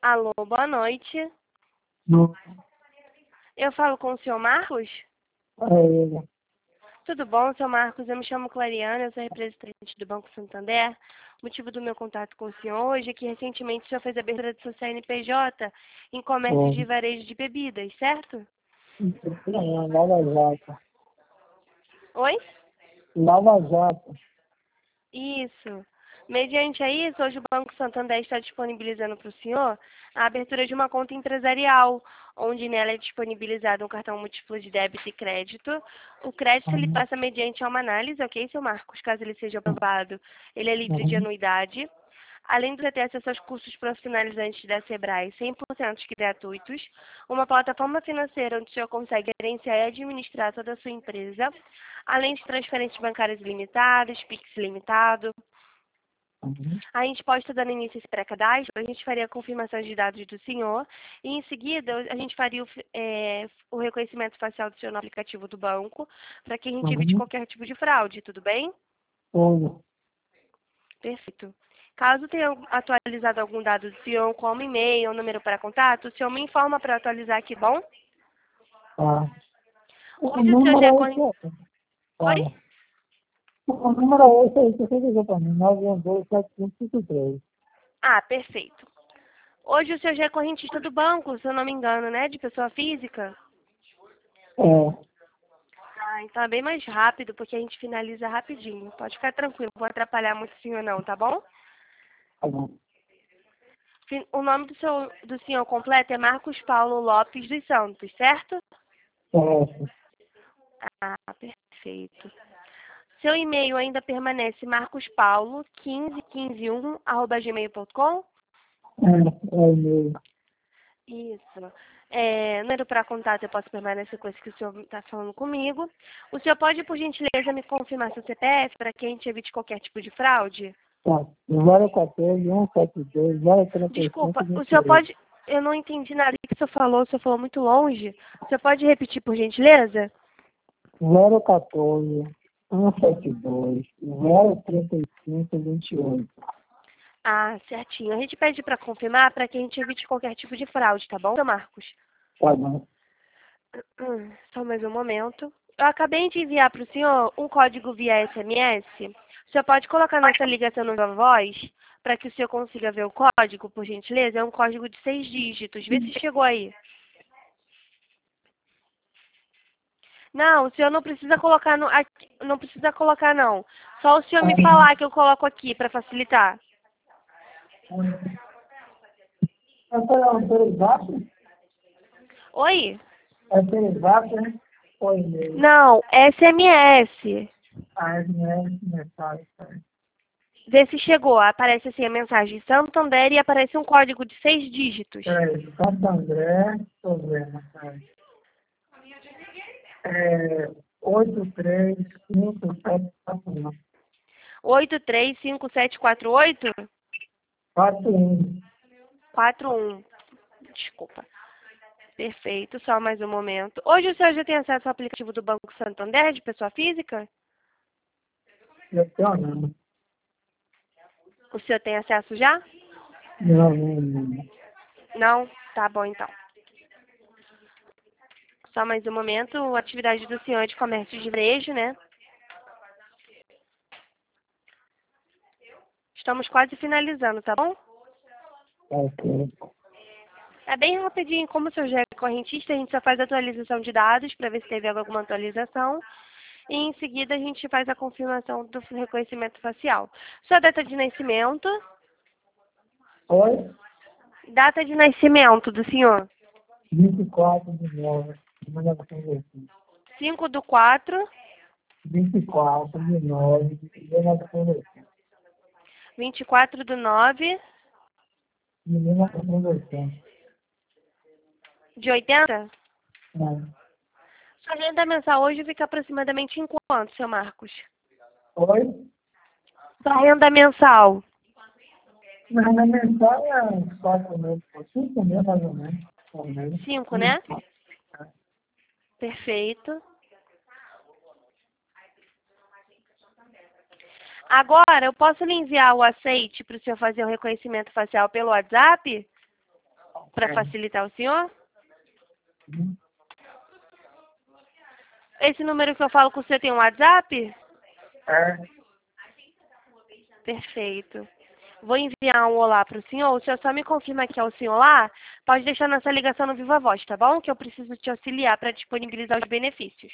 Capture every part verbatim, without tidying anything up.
Alô, boa noite. Não. Eu falo com o senhor Marcos? É ele. Tudo bom, senhor Marcos? Eu me chamo Clariana, eu sou representante do Banco Santander. O motivo do meu contato com o senhor hoje é que recentemente o senhor fez a abertura do seu C N P J em comércio de É. varejo de bebidas, certo? É, Lava Jato. Oi? Lava Jato. Isso. Mediante a isso, hoje o Banco Santander está disponibilizando para o senhor a abertura de uma conta empresarial, onde nela é disponibilizado um cartão múltiplo de débito e crédito. O crédito ele Uhum. passa mediante a uma análise, ok, seu Marcos? Caso ele seja aprovado, ele é livre de Uhum. anuidade. Além de você ter acesso aos cursos profissionalizantes da Sebrae, cem por cento gratuitos, uma plataforma financeira onde o senhor consegue gerenciar e administrar toda a sua empresa, além de transferências bancárias ilimitadas, Pix ilimitado. Uhum. A gente pode estar dando início a esse pré-cadastro, a gente faria a confirmação de dados do senhor e, em seguida, a gente faria o, é, o reconhecimento facial do senhor no aplicativo do banco, para que a gente evite Uhum. qualquer tipo de fraude, tudo bem? Tudo. Perfeito. Caso tenha atualizado algum dado do senhor, como e-mail ou número para contato, o senhor me informa para atualizar aqui, bom? Tá. O Hoje o senhor já é número é corrente... esse. Oi? Olha. O número é esse aí que você ligou para mim. nove um dois sete cinco cinco três. Ah, perfeito. Hoje o senhor já é correntista do banco, se eu não me engano, né? De pessoa física. É. Ah, então é bem mais rápido, porque a gente finaliza rapidinho. Pode ficar tranquilo, não vou atrapalhar muito o senhor não, tá bom? Tá bom. Fi- O nome do, seu, do senhor completo é Marcos Paulo Lopes dos Santos, certo? É. Ah, perfeito. Seu e-mail ainda permanece marcospaulo um cinco um cinco um arroba gmail ponto com? É. É e-mail. Isso. É, número para contato, eu posso permanecer com esse que o senhor está falando comigo. O senhor pode, por gentileza, me confirmar seu C P F para que a gente evite qualquer tipo de fraude? Tá. zero um quatro um sete dois zero três cinco Desculpa, o dois senhor oito. pode... Eu não entendi nada que o senhor falou, o senhor falou muito longe. O senhor pode repetir, por gentileza? zero um quatro um sete dois zero três cinco dois oito. Ah, certinho. A gente pede para confirmar para que a gente evite qualquer tipo de fraude, tá bom, seu Marcos? Tá bom. Hum, só mais um momento. Eu acabei de enviar para o senhor um código via S M S. O senhor pode colocar nossa ligação no Viva Voz para que o senhor consiga ver o código, por gentileza? É um código de seis dígitos. Vê se chegou aí. Não, o senhor não precisa colocar no, aqui, não precisa colocar não. Só o senhor me falar que eu coloco aqui para facilitar. Essa é o Televac? Oi? É Televac, né? Ou e-mail? Não, S M S. A S M S, mensagem. Vê se chegou. Aparece assim a mensagem Santander e aparece um código de seis dígitos. Peraí, Santo André, deixa eu ver, mensagem. É oito três cinco sete quatro um. oito três cinco sete quatro oito quatro um. quatro um. Desculpa. Perfeito, só mais um momento. Hoje o senhor já tem acesso ao aplicativo do Banco Santander de pessoa física? Eu tenho não. O senhor tem acesso já? Não, não, não. Não? Tá bom então. Só mais um momento. A atividade do senhor é de comércio de varejo, né? Estamos quase finalizando, tá bom? Ok. É bem rapidinho, como o senhor já é correntista, a gente só faz a atualização de dados para ver se teve alguma atualização. E em seguida a gente faz a confirmação do reconhecimento facial. Sua data de nascimento, Oi? data de nascimento do senhor, vinte e quatro de nove. mil novecentos e oitenta. cinco do quatro, vinte e quatro de nove. mil novecentos e oitenta. vinte e quatro do nove De mil novecentos e oitenta. de oitenta. Não. Sua renda mensal hoje fica aproximadamente em quanto, seu Marcos? Oi? Sua renda mensal, Mas na mensagem é uns quatro meses, por cinco meses mais ou menos. Por mês. cinco, né? Perfeito. Agora, eu posso lhe enviar o aceite para o senhor fazer o reconhecimento facial pelo WhatsApp? para É. facilitar o senhor? Uhum. Esse número que eu falo com você tem um WhatsApp? É. Perfeito. Vou enviar um olá para o senhor. O senhor só me confirma que é o senhor lá. Pode deixar nossa ligação no Viva Voz, tá bom? Que eu preciso te auxiliar para disponibilizar os benefícios.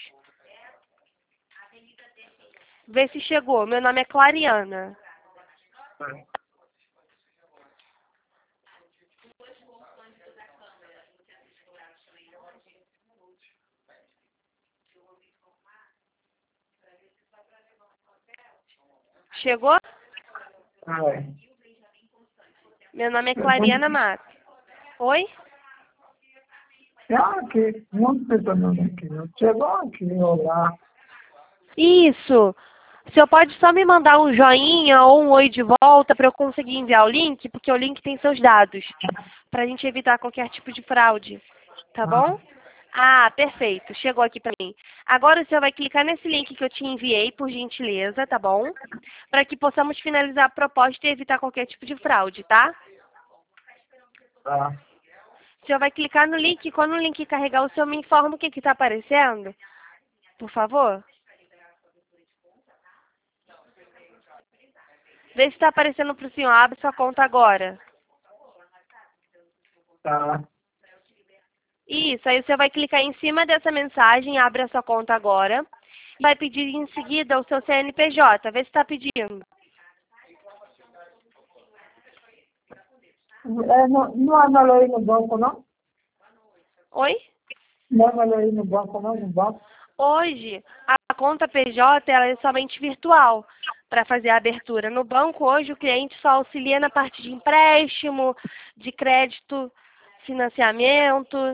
Vê se chegou. Meu nome é Clariana. É. Chegou? Ah, é. Meu nome é Clariana Matos. Oi? Ah, aqui. Não sei também aqui. Não chegou aqui, olá. Isso. O senhor pode só me mandar um joinha ou um oi de volta para eu conseguir enviar o link, porque o link tem seus dados, para a gente evitar qualquer tipo de fraude. Tá bom? Ah, perfeito. Chegou aqui para mim. Agora o senhor vai clicar nesse link que eu te enviei, por gentileza, tá bom? Para que possamos finalizar a proposta e evitar qualquer tipo de fraude, tá? Tá. O senhor vai clicar no link e quando o link carregar, o senhor me informa o que está aparecendo, por favor. Vê se está aparecendo para o senhor. Abre sua conta agora. Tá. Isso, aí você vai clicar em cima dessa mensagem, abre a sua conta agora. Vai pedir em seguida o seu C N P J. Vê se está pedindo. É, não, não é melhor ir no banco, não? Oi? Não é melhor ir no banco, não? No banco? Hoje, a conta P J ela é somente virtual para fazer a abertura. No banco, hoje, o cliente só auxilia na parte de empréstimo, de crédito, financiamento.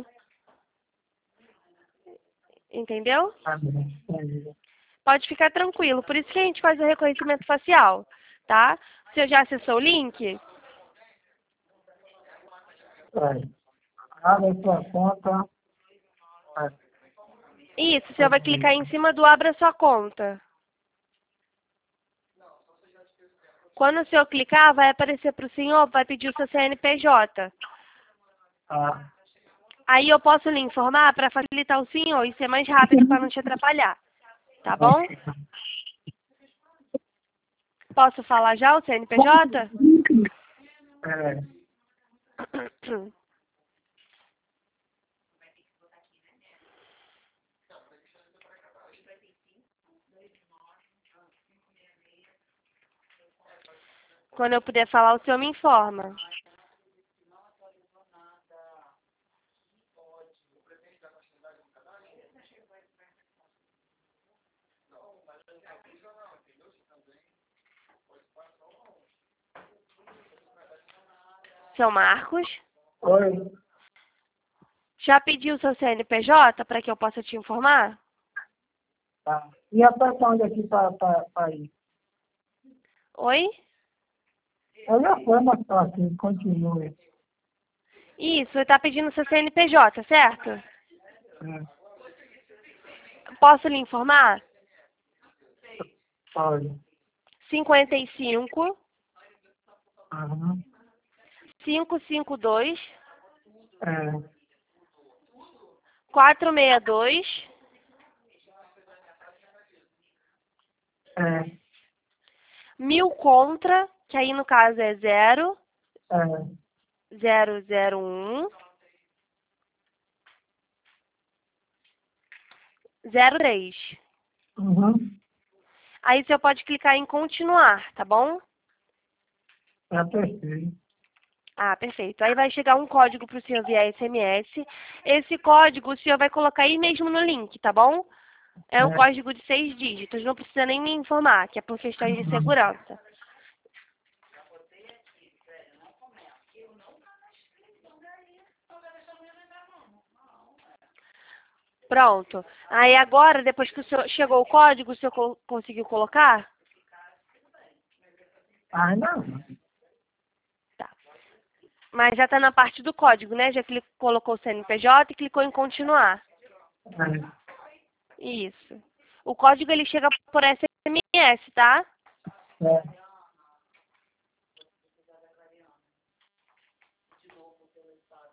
Entendeu? Ah, não. Entendi. Pode ficar tranquilo. Por isso que a gente faz o reconhecimento facial, tá? Você já acessou o link? Vai. Abre a sua conta. Ah, Isso, você vai clicar em cima do Abra Sua Conta. Quando o senhor clicar, vai aparecer para o senhor, vai pedir o seu C N P J. ah, Aí eu posso lhe informar para facilitar o senhor e ser mais rápido para não te atrapalhar. Tá bom? Posso falar já o C N P J? é, Quando eu puder falar, o senhor me informa. Seu Marcos, oi. já pediu o seu C N P J para que eu possa te informar? Tá. E aperta onde aqui para ir? Oi? Eu já foi, mas tá aqui, continue. Isso, está pedindo o seu C N P J, certo? É, Posso lhe informar? pode. cinquenta e cinco, Aham. quinhentos e cinquenta e dois, É, quatrocentos e sessenta e dois, é, mil contra, que aí no caso é zero, é. zero, zero, um, zero três. Uhum. Aí você pode clicar em continuar, tá bom? É perfeito. Ah, perfeito. Aí vai chegar um código para o senhor via S M S. Esse código o senhor vai colocar aí mesmo no link, tá bom? É um É. código de seis dígitos, não precisa nem me informar, que é por questões de Uhum. segurança. Pronto. Aí agora, depois que o senhor chegou o código, o senhor co- conseguiu colocar? Ainda não. Tá. Mas já está na parte do código, né? Já clicou, colocou o C N P J e clicou em continuar. É. Isso. O código ele chega por S M S, tá? É.